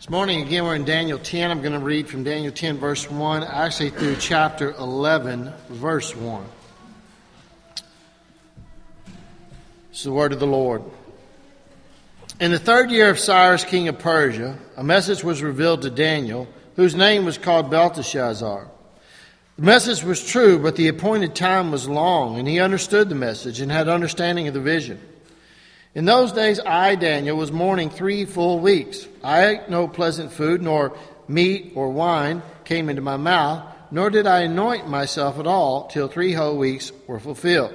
This morning, again, we're in Daniel 10. I'm going to read from Daniel 10, verse 1, actually through chapter 11, verse 1. This is the word of the Lord. In the third year of Cyrus, king of Persia, a message was revealed to Daniel, whose name was called Belteshazzar. The message was true, but the appointed time was long, and he understood the message and had understanding of the vision. In those days, I, Daniel, was mourning 3 full weeks. I ate no pleasant food, nor meat or wine came into my mouth, nor did I anoint myself at all till 3 whole weeks were fulfilled.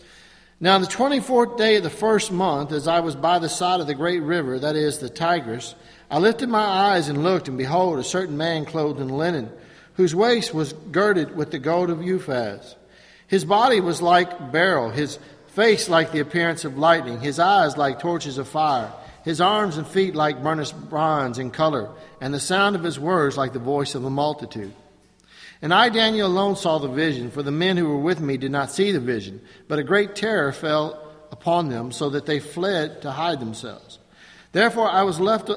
Now, on the 24th day of the first month, as I was by the side of the great river, that is, the Tigris, I lifted my eyes and looked, and behold, a certain man clothed in linen, whose waist was girded with the gold of Uphaz. His body was like beryl, his face like the appearance of lightning, his eyes like torches of fire, his arms and feet like burnished bronze in color, and the sound of his words like the voice of a multitude. And I, Daniel, alone saw the vision, for the men who were with me did not see the vision, but a great terror fell upon them, so that they fled to hide themselves. Therefore I was left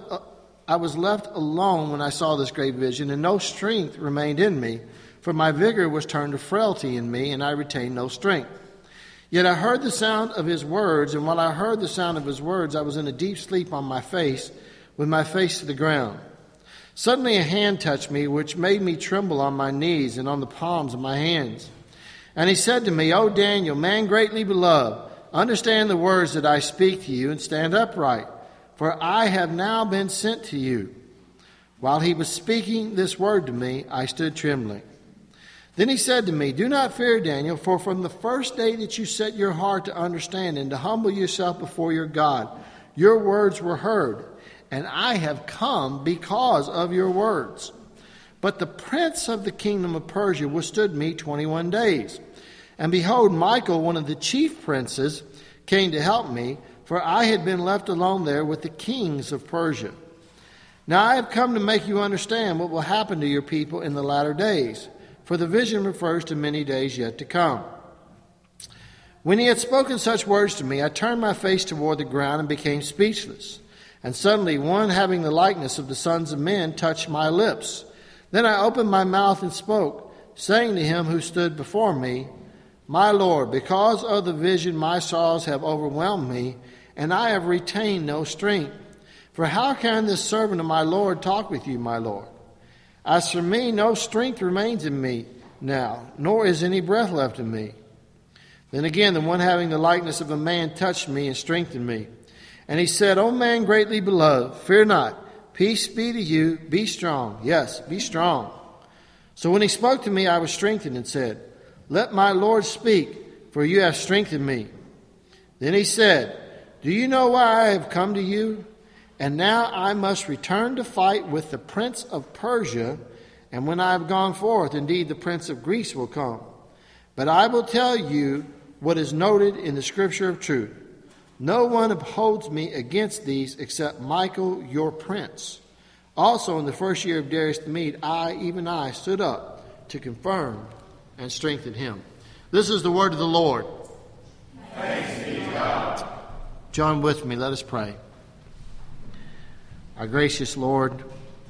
alone when I saw this great vision, and no strength remained in me, for my vigor was turned to frailty in me, and I retained no strength. Yet I heard the sound of his words, and while I heard the sound of his words, I was in a deep sleep on my face, with my face to the ground. Suddenly a hand touched me, which made me tremble on my knees and on the palms of my hands. And he said to me, O Daniel, man greatly beloved, understand the words that I speak to you, and stand upright, for I have now been sent to you. While he was speaking this word to me, I stood trembling. Then he said to me, do not fear, Daniel, for from the first day that you set your heart to understand and to humble yourself before your God, your words were heard, and I have come because of your words. But the prince of the kingdom of Persia withstood me 21 days. And behold, Michael, one of the chief princes, came to help me, for I had been left alone there with the kings of Persia. Now I have come to make you understand what will happen to your people in the latter days. For the vision refers to many days yet to come. When he had spoken such words to me, I turned my face toward the ground and became speechless. And suddenly one having the likeness of the sons of men touched my lips. Then I opened my mouth and spoke, saying to him who stood before me, My Lord, because of the vision my sorrows have overwhelmed me, and I have retained no strength. For how can this servant of my Lord talk with you, my Lord? As for me, no strength remains in me now, nor is any breath left in me. Then again, the one having the likeness of a man touched me and strengthened me. And he said, O man greatly beloved, fear not. Peace be to you. Be strong. Yes, be strong. So when he spoke to me, I was strengthened and said, Let my Lord speak, for you have strengthened me. Then he said, Do you know why I have come to you? And now I must return to fight with the prince of Persia, and when I have gone forth, indeed the prince of Greece will come. But I will tell you what is noted in the scripture of truth. No one upholds me against these except Michael, your prince. Also in the first year of Darius the Mede, even I, stood up to confirm and strengthen him. This is the word of the Lord. Thanks be to God. Join with me, let us pray. Our gracious Lord,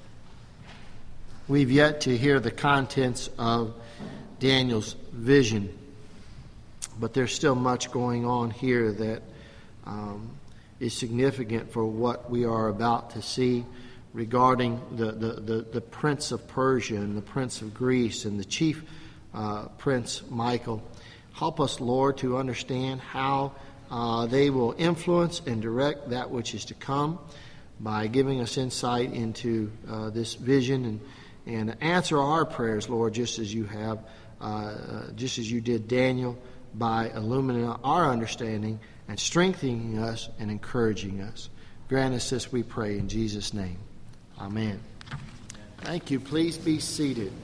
we've yet to hear the contents of Daniel's vision, but there's still much going on here that is significant for what we are about to see regarding the prince of Persia and the prince of Greece and the chief prince Michael. Help us, Lord, to understand how they will influence and direct that which is to come, by giving us insight into this vision and answer our prayers, Lord, just as you have, just as you did Daniel, by illuminating our understanding and strengthening us and encouraging us. Grant us this, we pray, in Jesus' name. Amen. Thank you. Please be seated.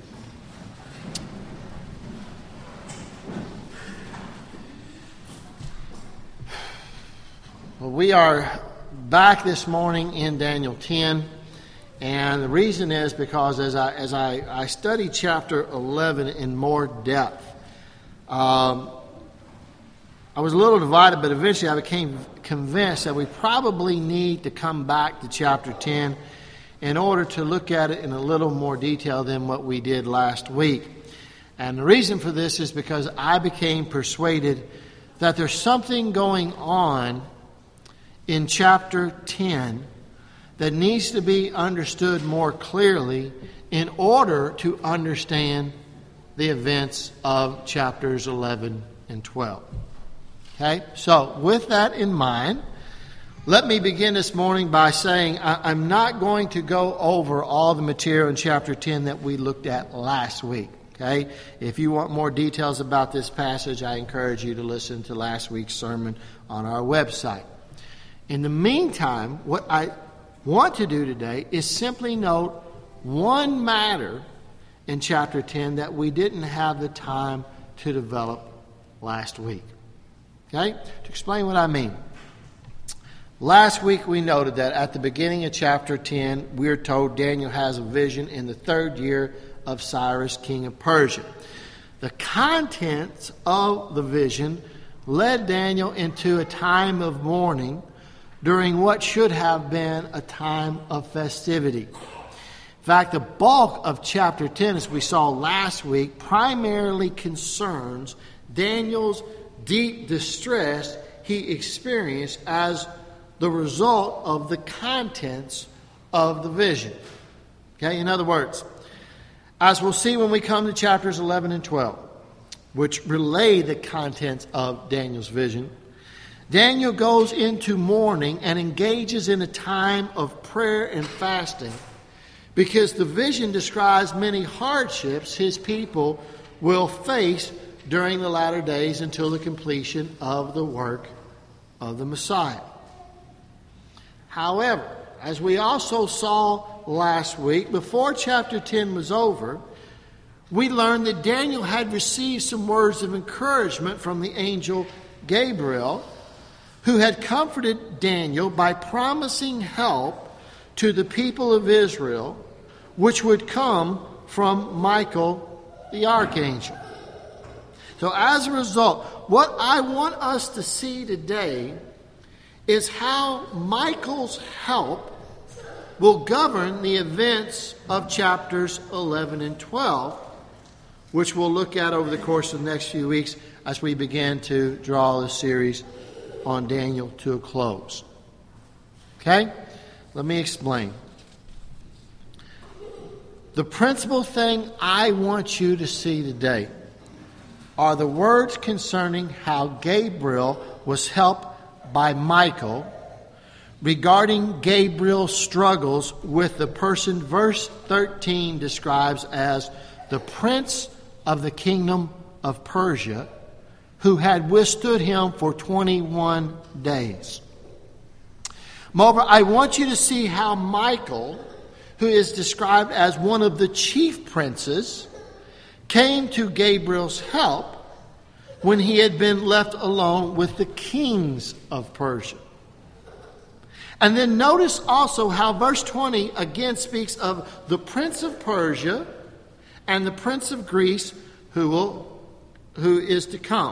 Well, we are back this morning in Daniel 10, and the reason is because as I studied chapter 11 in more depth, I was a little divided, but eventually I became convinced that we probably need to come back to chapter 10 in order to look at it in a little more detail than what we did last week. And the reason for this is because I became persuaded that there's something going on in chapter 10 that needs to be understood more clearly in order to understand the events of chapters 11 and 12. Okay, so with that in mind, let me begin this morning by saying I'm not going to go over all the material in chapter 10 that we looked at last week. Okay, if you want more details about this passage, I encourage you to listen to last week's sermon on our website. In the meantime, what I want to do today is simply note one matter in chapter 10 that we didn't have the time to develop last week. Okay, to explain what I mean. Last week we noted that at the beginning of chapter 10, we are told Daniel has a vision in the 3rd year of Cyrus, king of Persia. The contents of the vision led Daniel into a time of mourning during what should have been a time of festivity. In fact, the bulk of chapter 10, as we saw last week, primarily concerns Daniel's deep distress he experienced as the result of the contents of the vision. Okay, in other words, as we'll see when we come to chapters 11 and 12, which relay the contents of Daniel's vision, Daniel goes into mourning and engages in a time of prayer and fasting because the vision describes many hardships his people will face during the latter days until the completion of the work of the Messiah. However, as we also saw last week, before chapter 10 was over, we learned that Daniel had received some words of encouragement from the angel Gabriel, who had comforted Daniel by promising help to the people of Israel, which would come from Michael the archangel. So as a result, what I want us to see today is how Michael's help will govern the events of chapters 11 and 12, which we'll look at over the course of the next few weeks as we begin to draw the series on Daniel to a close. Okay? Let me explain. The principal thing I want you to see today are the words concerning how Gabriel was helped by Michael regarding Gabriel's struggles with the person verse 13 describes as the prince of the kingdom of Persia, who had withstood him for 21 days. Moreover, I want you to see how Michael, who is described as one of the chief princes, came to Gabriel's help when he had been left alone with the kings of Persia. And then notice also how verse 20 again speaks of the prince of Persia and the prince of Greece who is to come.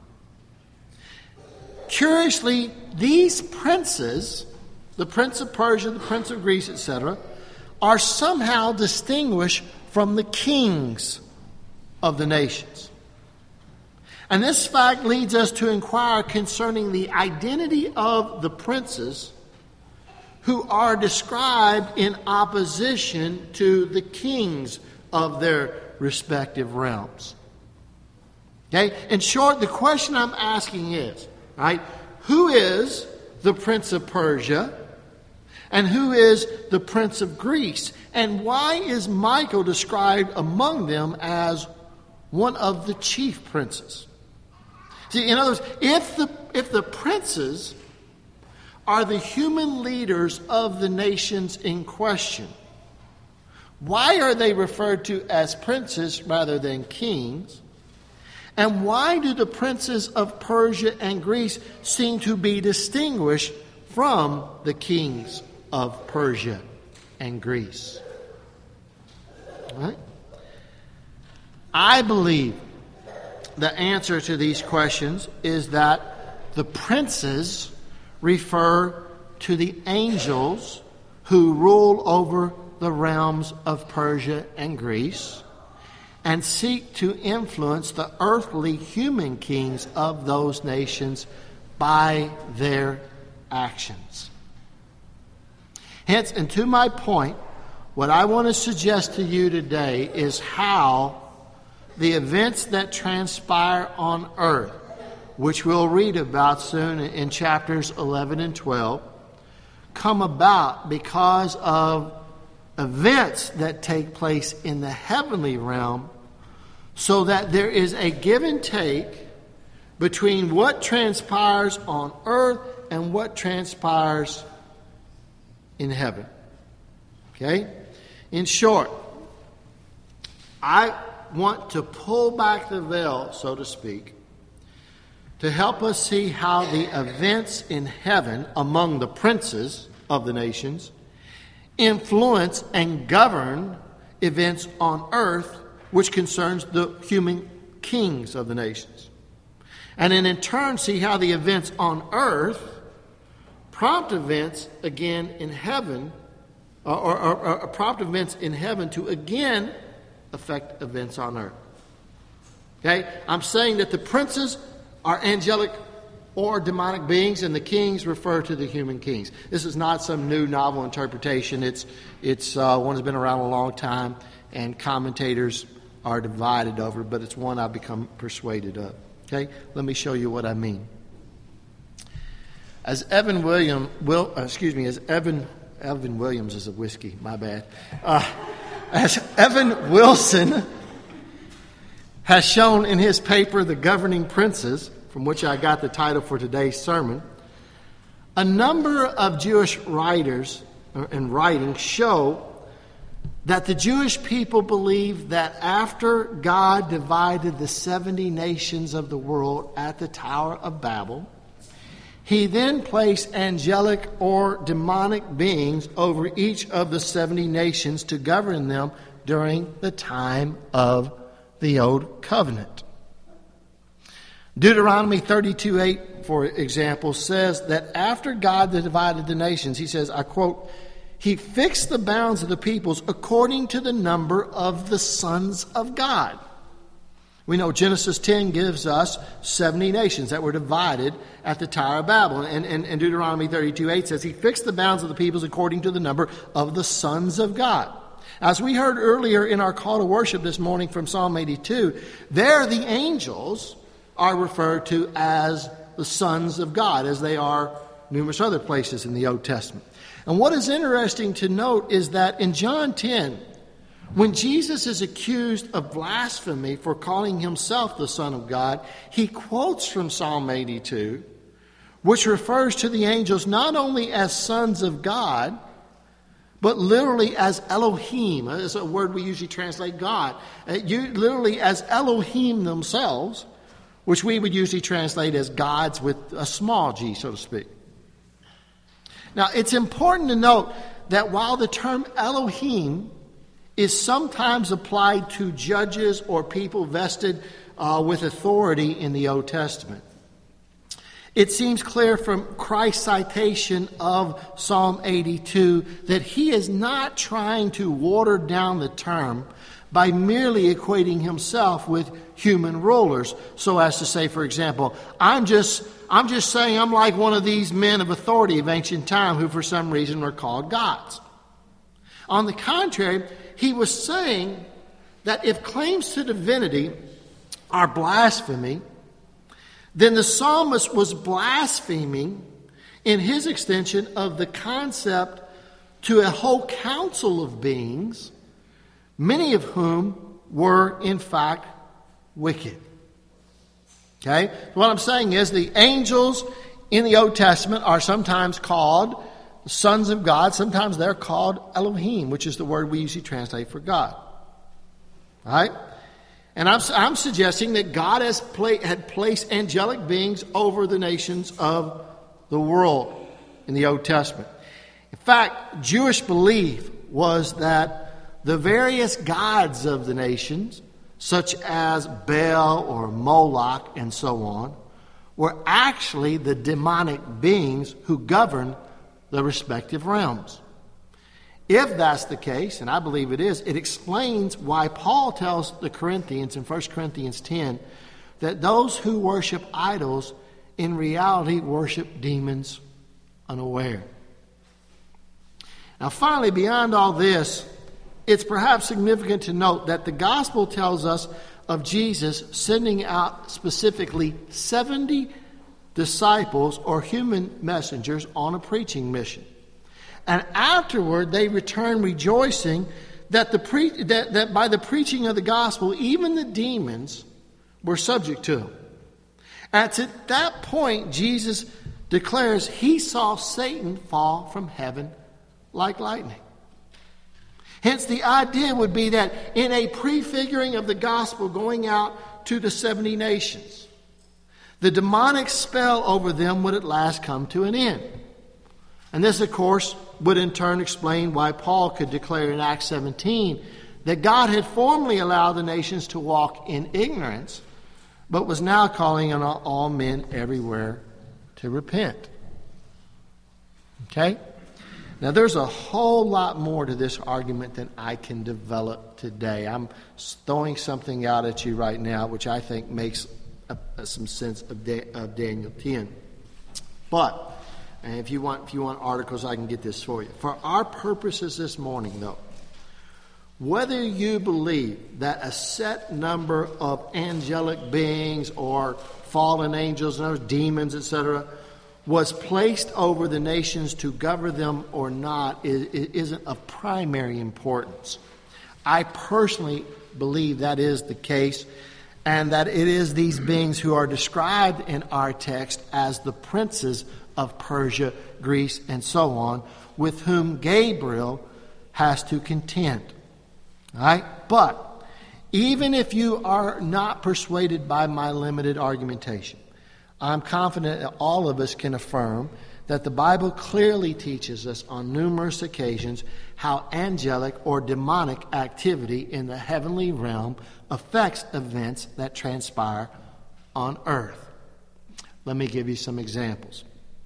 Curiously, these princes, the prince of Persia, the prince of Greece, etc., are somehow distinguished from the kings of the nations. And this fact leads us to inquire concerning the identity of the princes who are described in opposition to the kings of their respective realms. Okay? In short, the question I'm asking is, right, who is the prince of Persia and who is the prince of Greece? And why is Michael described among them as one of the chief princes? See, in other words, if the princes are the human leaders of the nations in question, why are they referred to as princes rather than kings? And why do the princes of Persia and Greece seem to be distinguished from the kings of Persia and Greece? All right? I believe the answer to these questions is that the princes refer to the angels who rule over the realms of Persia and Greece, and seek to influence the earthly human kings of those nations by their actions. Hence, and to my point, what I want to suggest to you today is how the events that transpire on earth, which we'll read about soon in chapters 11 and 12, come about because of events that take place in the heavenly realm, so that there is a give and take between what transpires on earth and what transpires in heaven. Okay? In short, I want to pull back the veil, so to speak, to help us see how the events in heaven among the princes of the nations influence and govern events on earth, which concerns the human kings of the nations. And then in turn see how the events on earth prompt events again in heaven, or prompt events in heaven to again affect events on earth. Okay? I'm saying that the princes are angelic or demonic beings, and the kings refer to the human kings. This is not some new novel interpretation. It's one that's been around a long time, and commentators are divided over, but it's one I've become persuaded of. Okay? Let me show you what I mean. As Evan Williams is a whiskey, my bad. As Evan Wilson has shown in his paper, The Governing Princes, from which I got the title for today's sermon, a number of Jewish writers and writings show that the Jewish people believe that after God divided the 70 nations of the world at the Tower of Babel, he then placed angelic or demonic beings over each of the 70 nations to govern them during the time of the Old Covenant. Deuteronomy 32:8, for example, says that after God divided the nations, he says, I quote, he fixed the bounds of the peoples according to the number of the sons of God. We know Genesis 10 gives us 70 nations that were divided at the Tower of Babel. And Deuteronomy 32:8 says he fixed the bounds of the peoples according to the number of the sons of God. As we heard earlier in our call to worship this morning from Psalm 82, there the angels are referred to as the sons of God, as they are numerous other places in the Old Testament. And what is interesting to note is that in John 10, when Jesus is accused of blasphemy for calling himself the Son of God, he quotes from Psalm 82, which refers to the angels not only as sons of God, but literally as Elohim. It's a word we usually translate God. Literally as Elohim themselves, which we would usually translate as gods with a small g, so to speak. Now, it's important to note that while the term Elohim is sometimes applied to judges or people vested with authority in the Old Testament, it seems clear from Christ's citation of Psalm 82 that he is not trying to water down the term by merely equating himself with human rulers, so as to say, for example, I'm just saying I'm like one of these men of authority of ancient time who for some reason were called gods. On the contrary, he was saying that if claims to divinity are blasphemy, then the psalmist was blaspheming in his extension of the concept to a whole council of beings, many of whom were in fact wicked. Okay? What I'm saying is the angels in the Old Testament are sometimes called sons of God. Sometimes they're called Elohim, which is the word we usually translate for God. All right? And I'm suggesting that God had placed angelic beings over the nations of the world in the Old Testament. In fact, Jewish belief was that the various gods of the nations, such as Baal or Moloch and so on, were actually the demonic beings who governed the respective realms. If that's the case, and I believe it is, it explains why Paul tells the Corinthians in 1 Corinthians 10 that those who worship idols in reality worship demons unaware. Now finally, beyond all this, it's perhaps significant to note that the gospel tells us of Jesus sending out specifically 70 disciples or human messengers on a preaching mission. And afterward, they return rejoicing that that by the preaching of the gospel, even the demons were subject to him. At that point, Jesus declares he saw Satan fall from heaven like lightning. Hence, the idea would be that in a prefiguring of the gospel going out to the 70 nations, the demonic spell over them would at last come to an end. And this, of course, would in turn explain why Paul could declare in Acts 17 that God had formerly allowed the nations to walk in ignorance, but was now calling on all men everywhere to repent. Okay? Now, there's a whole lot more to this argument than I can develop today. I'm throwing something out at you right now, which I think makes some sense of Daniel 10. But, and if you want articles, I can get this for you. For our purposes this morning, though, whether you believe that a set number of angelic beings or fallen angels and demons, etc., was placed over the nations to govern them or not isn't of primary importance. I personally believe that is the case, and that it is these beings who are described in our text as the princes of Persia, Greece, and so on, with whom Gabriel has to contend. All right? But even if you are not persuaded by my limited argumentation, I'm confident that all of us can affirm that the Bible clearly teaches us on numerous occasions how angelic or demonic activity in the heavenly realm affects events that transpire on earth. Let me give you some examples.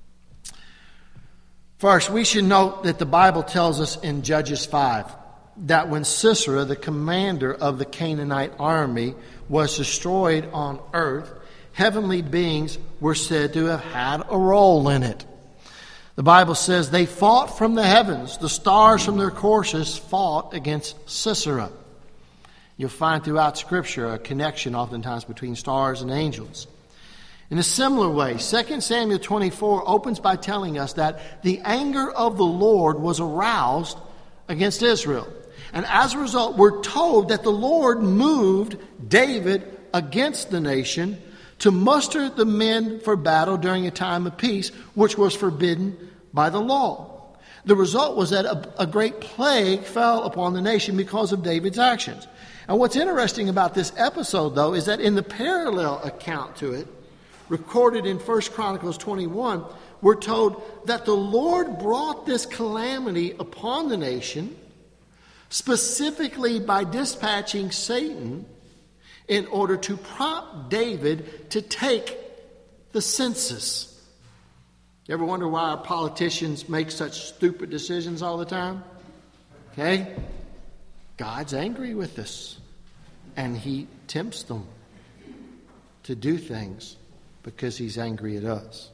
First, we should note that the Bible tells us in Judges 5 that when Sisera, the commander of the Canaanite army, was destroyed on earth, heavenly beings were said to have had a role in it. The Bible says they fought from the heavens. The stars from their courses fought against Sisera. You'll find throughout Scripture a connection oftentimes between stars and angels. In a similar way, 2 Samuel 24 opens by telling us that the anger of the Lord was aroused against Israel. And as a result, we're told that the Lord moved David against the nation to muster the men for battle during a time of peace, which was forbidden by the law. The result was that a great plague fell upon the nation because of David's actions. And what's interesting about this episode, though, is that in the parallel account to it, recorded in 1 Chronicles 21, we're told that the Lord brought this calamity upon the nation specifically by dispatching Satan in order to prompt David to take the census. You ever wonder why our politicians make such stupid decisions all the time? Okay? God's angry with us, and he tempts them to do things because he's angry at us.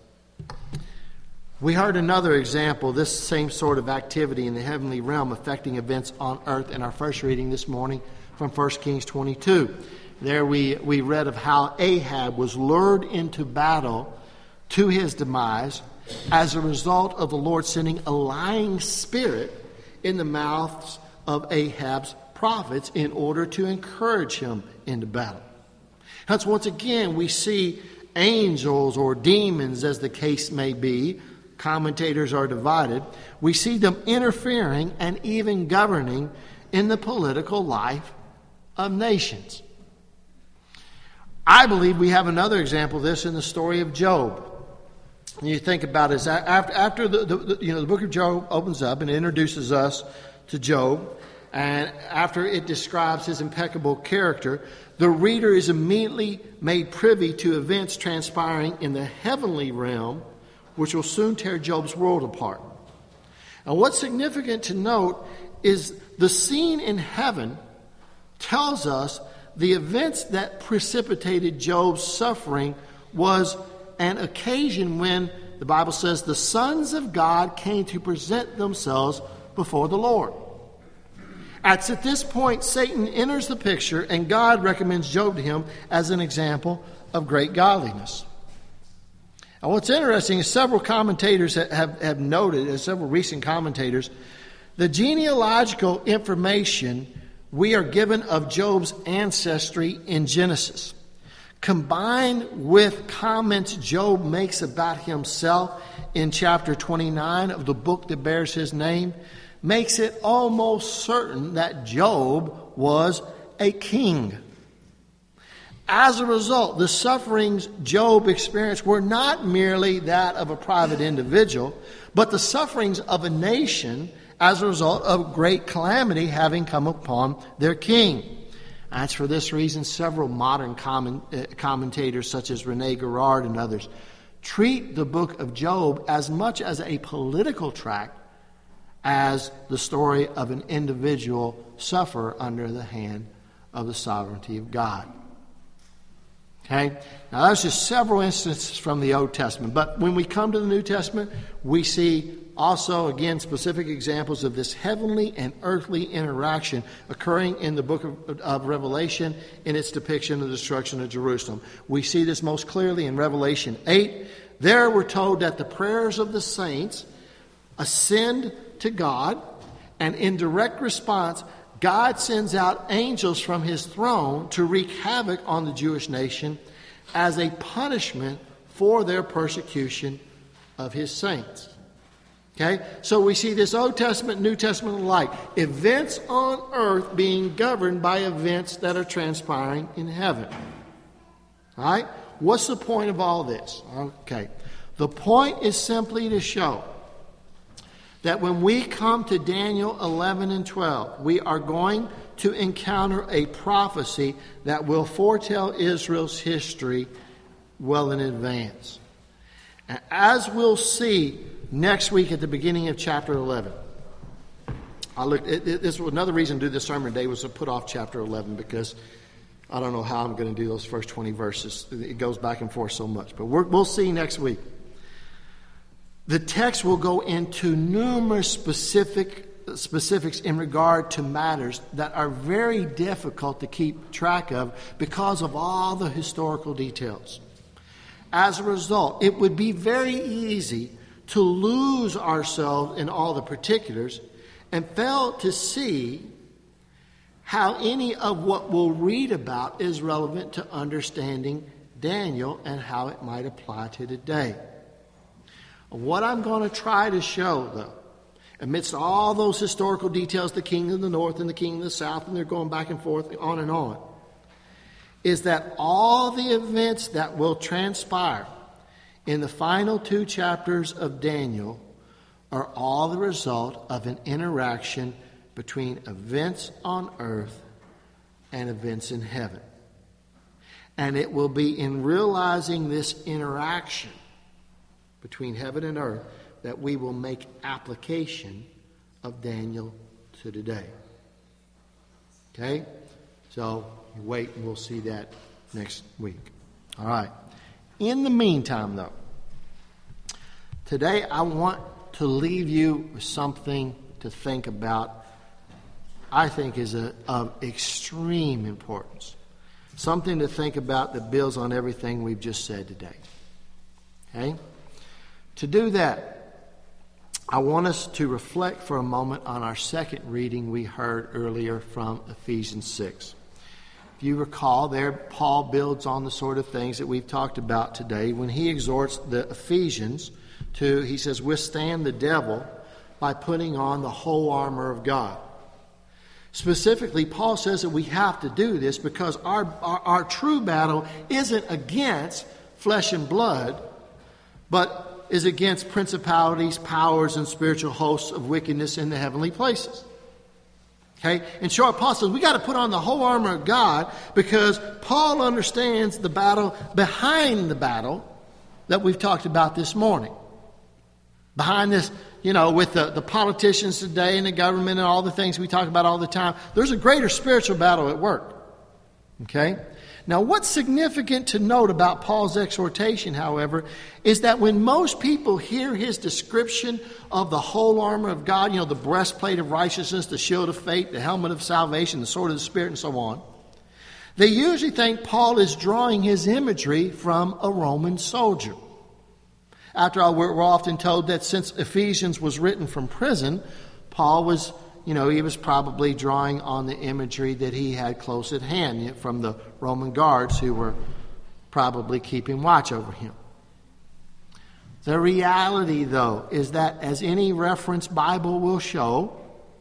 We heard another example, this same sort of activity in the heavenly realm affecting events on earth in our first reading this morning from 1 Kings 22. There we read of how Ahab was lured into battle to his demise as a result of the Lord sending a lying spirit in the mouths of Ahab's prophets in order to encourage him into battle. Hence, once again, we see angels or demons, as the case may be. Commentators are divided. We see them interfering and even governing in the political life of nations. I believe we have another example of this in the story of Job. And you think about it, after the book of Job opens up and introduces us to Job, and after it describes his impeccable character, the reader is immediately made privy to events transpiring in the heavenly realm, which will soon tear Job's world apart. And what's significant to note is the scene in heaven tells us the events that precipitated Job's suffering was an occasion when, the Bible says, the sons of God came to present themselves before the Lord. It's at this point Satan enters the picture, and God recommends Job to him as an example of great godliness. And what's interesting is several commentators have noted, several recent commentators, the genealogical information we are given of Job's ancestry in Genesis, combined with comments Job makes about himself in chapter 29 of the book that bears his name, makes it almost certain that Job was a king. As a result, the sufferings Job experienced were not merely that of a private individual, but the sufferings of a nation as a result of great calamity having come upon their king. And it's for this reason several modern commentators such as Rene Girard and others treat the book of Job as much as a political tract as the story of an individual sufferer under the hand of the sovereignty of God. Okay? Now that's just several instances from the Old Testament. But when we come to the New Testament, we see also, again, specific examples of this heavenly and earthly interaction occurring in the book of Revelation in its depiction of the destruction of Jerusalem. We see this most clearly in Revelation 8. There we're told that the prayers of the saints ascend to God, and in direct response, God sends out angels from his throne to wreak havoc on the Jewish nation as a punishment for their persecution of his saints. Okay? So we see this Old Testament, New Testament alike. Events on earth being governed by events that are transpiring in heaven. All right? What's the point of all this? Okay. The point is simply to show that when we come to Daniel 11 and 12, we are going to encounter a prophecy that will foretell Israel's history well in advance. And as we'll see next week at the beginning of chapter 11, this was another reason to do this sermon today was to put off chapter 11 because I don't know how I'm going to do those first 20 verses. It goes back and forth so much. But we'll see next week. The text will go into numerous specifics in regard to matters that are very difficult to keep track of because of all the historical details. As a result, it would be very easy to lose ourselves in all the particulars and fail to see how any of what we'll read about is relevant to understanding Daniel and how it might apply to today. What I'm going to try to show, though, amidst all those historical details, the king of the north and the king of the south, and they're going back and forth, on, is that all the events that will transpire in the final 2 chapters of Daniel are all the result of an interaction between events on earth and events in heaven. And it will be in realizing this interaction between heaven and earth that we will make application of Daniel to today. Okay? So you wait and we'll see that next week. All right. In the meantime, though, today I want to leave you with something to think about I think is of extreme importance. Something to think about that builds on everything we've just said today. Okay? To do that, I want us to reflect for a moment on our second reading we heard earlier from Ephesians 6. If you recall there, Paul builds on the sort of things that we've talked about today when he exhorts the Ephesians to, he says, withstand the devil by putting on the whole armor of God. Specifically, Paul says that we have to do this because our true battle isn't against flesh and blood, but is against principalities, powers, and spiritual hosts of wickedness in the heavenly places. Okay? In short, Paul says we got to put on the whole armor of God because Paul understands the battle behind the battle that we've talked about this morning. Behind this with the politicians today and the government and all the things we talk about all the time. There's a greater spiritual battle at work. Okay? Now, what's significant to note about Paul's exhortation, however, is that when most people hear his description of the whole armor of God, the breastplate of righteousness, the shield of faith, the helmet of salvation, the sword of the Spirit, and so on, they usually think Paul is drawing his imagery from a Roman soldier. After all, we're often told that since Ephesians was written from prison, Paul was, he was probably drawing on the imagery that he had close at hand from the Roman guards who were probably keeping watch over him. The reality, though, is that as any reference Bible will show,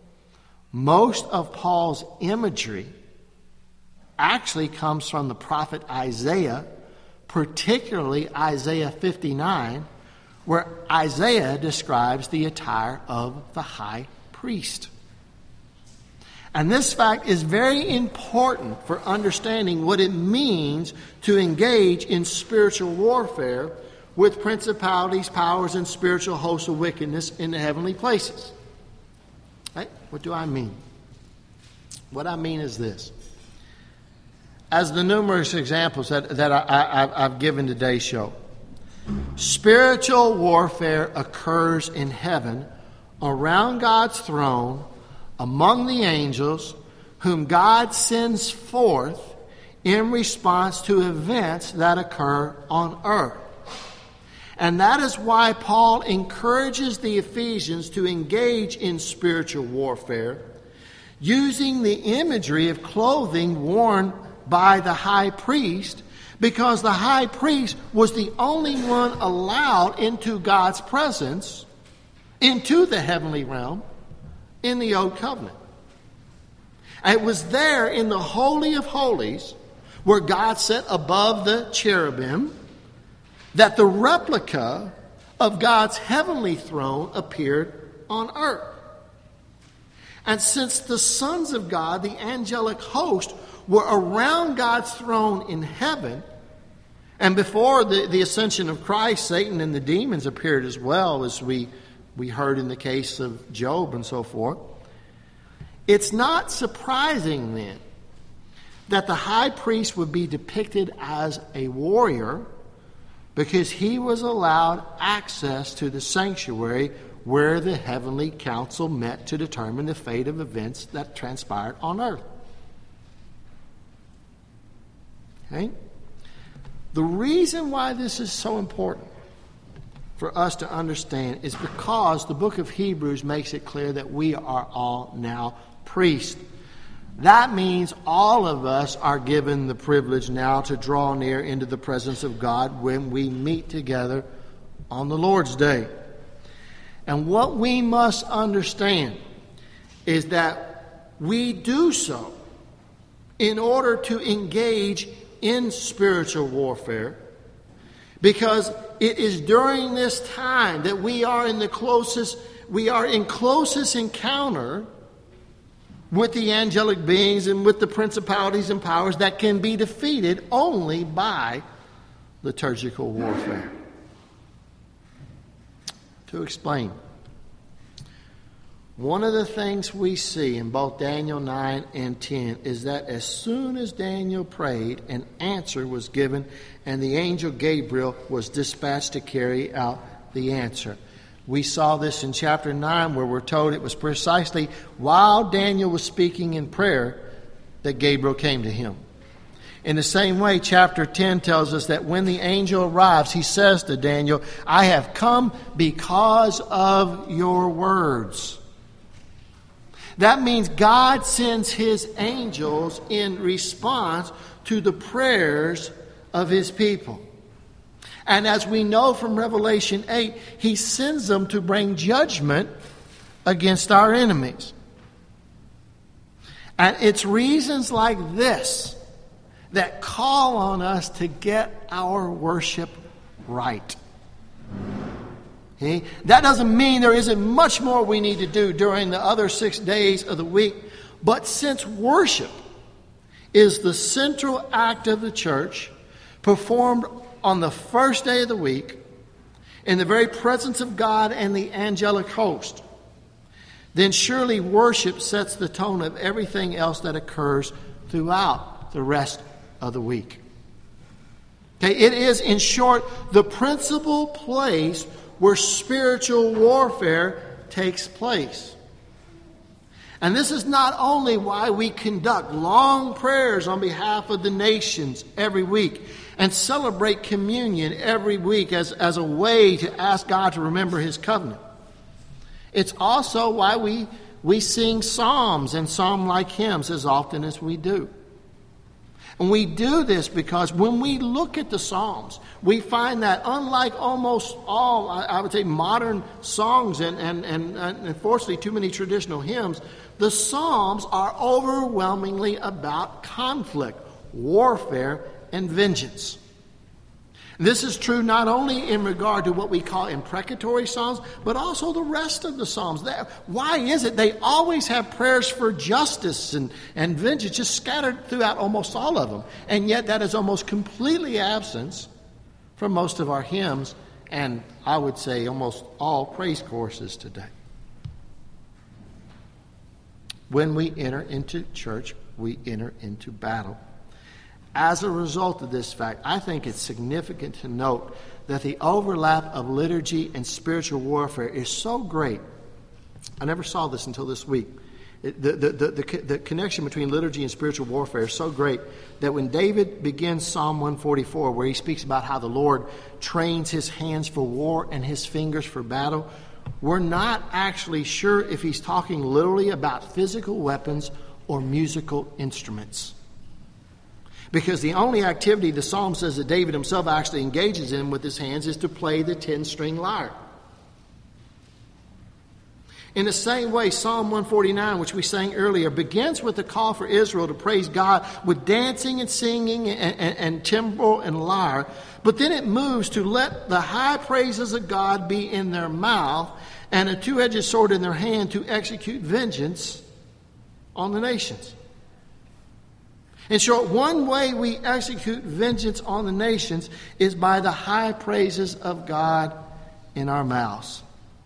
most of Paul's imagery actually comes from the prophet Isaiah, particularly Isaiah 59, where Isaiah describes the attire of the high priest. And this fact is very important for understanding what it means to engage in spiritual warfare with principalities, powers, and spiritual hosts of wickedness in the heavenly places. Right? What do I mean? What I mean is this. As the numerous examples that I've given today show, spiritual warfare occurs in heaven around God's throne among the angels whom God sends forth in response to events that occur on earth. And that is why Paul encourages the Ephesians to engage in spiritual warfare using the imagery of clothing worn by the high priest, because the high priest was the only one allowed into God's presence, into the heavenly realm, in the Old Covenant. And it was there in the Holy of Holies, where God sat above the cherubim, that the replica of God's heavenly throne appeared on earth. And since the sons of God, the angelic host, were around God's throne in heaven, and before the ascension of Christ, Satan and the demons appeared as well, as we heard in the case of Job and so forth. It's not surprising then that the high priest would be depicted as a warrior, because he was allowed access to the sanctuary where the heavenly council met to determine the fate of events that transpired on earth. Okay? The reason why this is so important for us to understand is because the book of Hebrews makes it clear that we are all now priests. That means all of us are given the privilege now to draw near into the presence of God when we meet together on the Lord's Day. And what we must understand is that we do so in order to engage in spiritual warfare, because it is during this time that we are in closest encounter with the angelic beings and with the principalities and powers that can be defeated only by liturgical warfare. To explain, one of the things we see in both Daniel 9 and 10 is that as soon as Daniel prayed, an answer was given, and the angel Gabriel was dispatched to carry out the answer. We saw this in chapter 9, where we're told it was precisely while Daniel was speaking in prayer that Gabriel came to him. In the same way, chapter 10 tells us that when the angel arrives, he says to Daniel, "I have come because of your words." That means God sends his angels in response to the prayers of his people. And as we know from Revelation 8, he sends them to bring judgment against our enemies. And it's reasons like this that call on us to get our worship right. Okay? That doesn't mean there isn't much more we need to do during the other 6 days of the week. But since worship is the central act of the church, performed on the first day of the week, in the very presence of God and the angelic host, then surely worship sets the tone of everything else that occurs throughout the rest of the week. Okay, it is, in short, the principal place where spiritual warfare takes place. And this is not only why we conduct long prayers on behalf of the nations every week and celebrate communion every week as a way to ask God to remember His covenant. It's also why we sing psalms and psalm-like hymns as often as we do. And we do this because when we look at the Psalms, we find that unlike almost all, I would say, modern songs and unfortunately too many traditional hymns, the Psalms are overwhelmingly about conflict, warfare, and vengeance. This is true not only in regard to what we call imprecatory psalms, but also the rest of the psalms. Why is it they always have prayers for justice and vengeance just scattered throughout almost all of them? And yet that is almost completely absent from most of our hymns and I would say almost all praise choruses today. When we enter into church, we enter into battle. As a result of this fact, I think it's significant to note that the overlap of liturgy and spiritual warfare is so great. I never saw this until this week. The connection between liturgy and spiritual warfare is so great that when David begins Psalm 144, where he speaks about how the Lord trains his hands for war and his fingers for battle, we're not actually sure if he's talking literally about physical weapons or musical instruments. Because the only activity the psalm says that David himself actually engages in with his hands is to play the 10-string lyre. In the same way, Psalm 149, which we sang earlier, begins with the call for Israel to praise God with dancing and singing and timbrel and lyre. But then it moves to let the high praises of God be in their mouth and a two-edged sword in their hand to execute vengeance on the nations. In short, one way we execute vengeance on the nations is by the high praises of God in our mouths.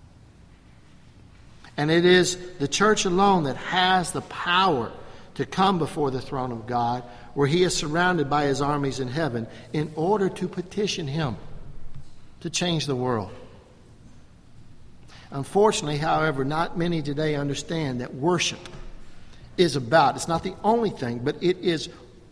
And it is the church alone that has the power to come before the throne of God, where He is surrounded by His armies in heaven, in order to petition Him to change the world. Unfortunately, however, not many today understand that worship is about. It's not the only thing, but it is,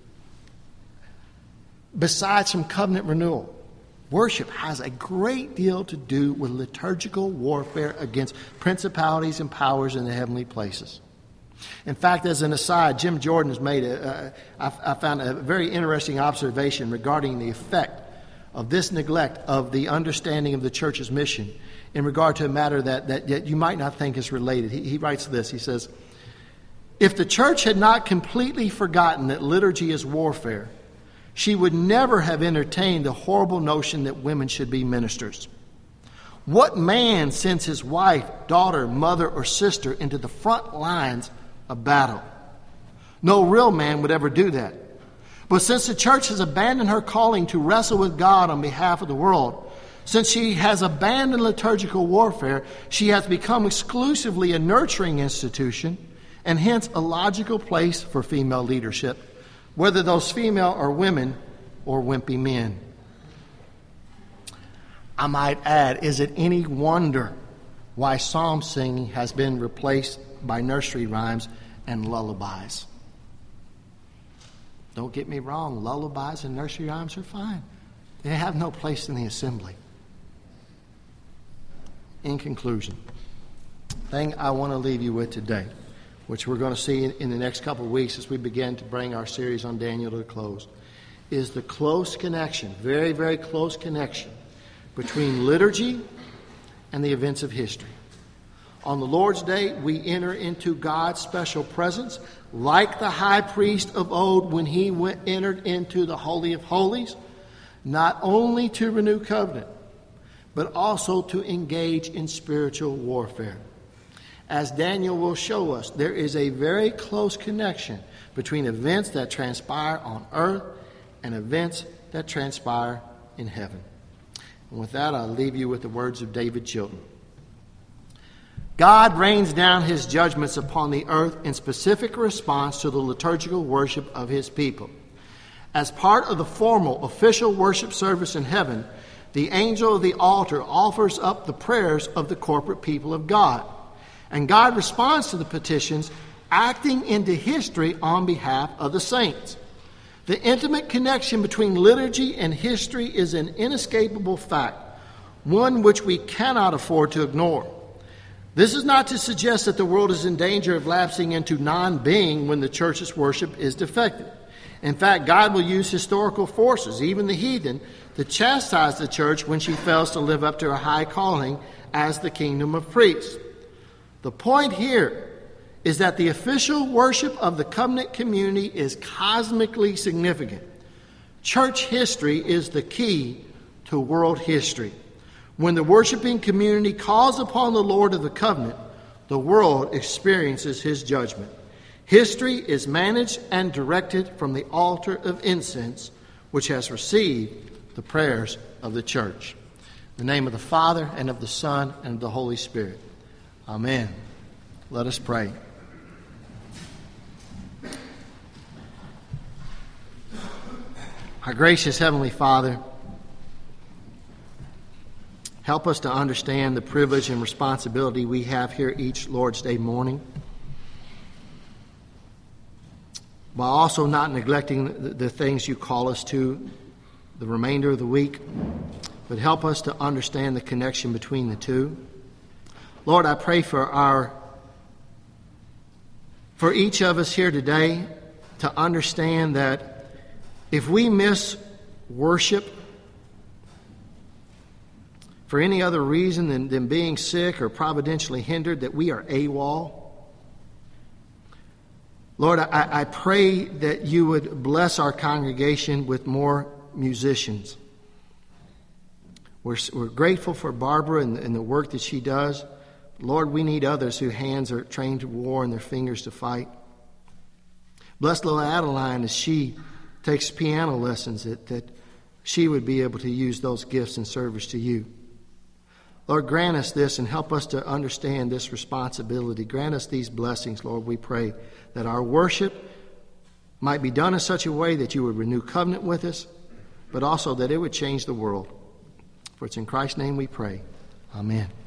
besides from covenant renewal, worship has a great deal to do with liturgical warfare against principalities and powers in the heavenly places. In fact, as an aside, Jim Jordan has made I found a very interesting observation regarding the effect of this neglect of the understanding of the church's mission in regard to a matter that you might not think is related. He writes this, he says, "If the church had not completely forgotten that liturgy is warfare, she would never have entertained the horrible notion that women should be ministers. What man sends his wife, daughter, mother, or sister into the front lines of battle? No real man would ever do that. But since the church has abandoned her calling to wrestle with God on behalf of the world, since she has abandoned liturgical warfare, she has become exclusively a nurturing institution and hence a logical place for female leadership, whether those female are women or wimpy men." I might add, is it any wonder why psalm singing has been replaced by nursery rhymes and lullabies? Don't get me wrong, lullabies and nursery rhymes are fine. They have no place in the assembly. In conclusion, the thing I want to leave you with today, which we're going to see in the next couple of weeks as we begin to bring our series on Daniel to a close, is the close connection, very, very close connection between liturgy and the events of history. On the Lord's Day, we enter into God's special presence, like the high priest of old when he entered into the Holy of Holies, not only to renew covenant, but also to engage in spiritual warfare. As Daniel will show us, there is a very close connection between events that transpire on earth and events that transpire in heaven. And with that, I'll leave you with the words of David Chilton. God rains down his judgments upon the earth in specific response to the liturgical worship of his people. As part of the formal official worship service in heaven, the angel of the altar offers up the prayers of the corporate people of God. And God responds to the petitions, acting into history on behalf of the saints. The intimate connection between liturgy and history is an inescapable fact, one which we cannot afford to ignore. This is not to suggest that the world is in danger of lapsing into non-being when the church's worship is defective. In fact, God will use historical forces, even the heathen, to chastise the church when she fails to live up to her high calling as the kingdom of priests. The point here is that the official worship of the covenant community is cosmically significant. Church history is the key to world history. When the worshiping community calls upon the Lord of the covenant, the world experiences his judgment. History is managed and directed from the altar of incense, which has received the prayers of the church. In the name of the Father, and of the Son, and of the Holy Spirit. Amen. Let us pray. Our gracious Heavenly Father, help us to understand the privilege and responsibility we have here each Lord's Day morning, while also not neglecting the things you call us to the remainder of the week, but help us to understand the connection between the two. Lord, I pray for each of us here today to understand that if we miss worship for any other reason than being sick or providentially hindered, that we are AWOL. Lord, I pray that you would bless our congregation with more musicians. We're grateful for Barbara and the work that she does. Lord, we need others whose hands are trained to war and their fingers to fight. Bless little Adeline as she takes piano lessons, that she would be able to use those gifts in service to you. Lord, grant us this and help us to understand this responsibility. Grant us these blessings, Lord, we pray, that our worship might be done in such a way that you would renew covenant with us, but also that it would change the world. For it's in Christ's name we pray. Amen.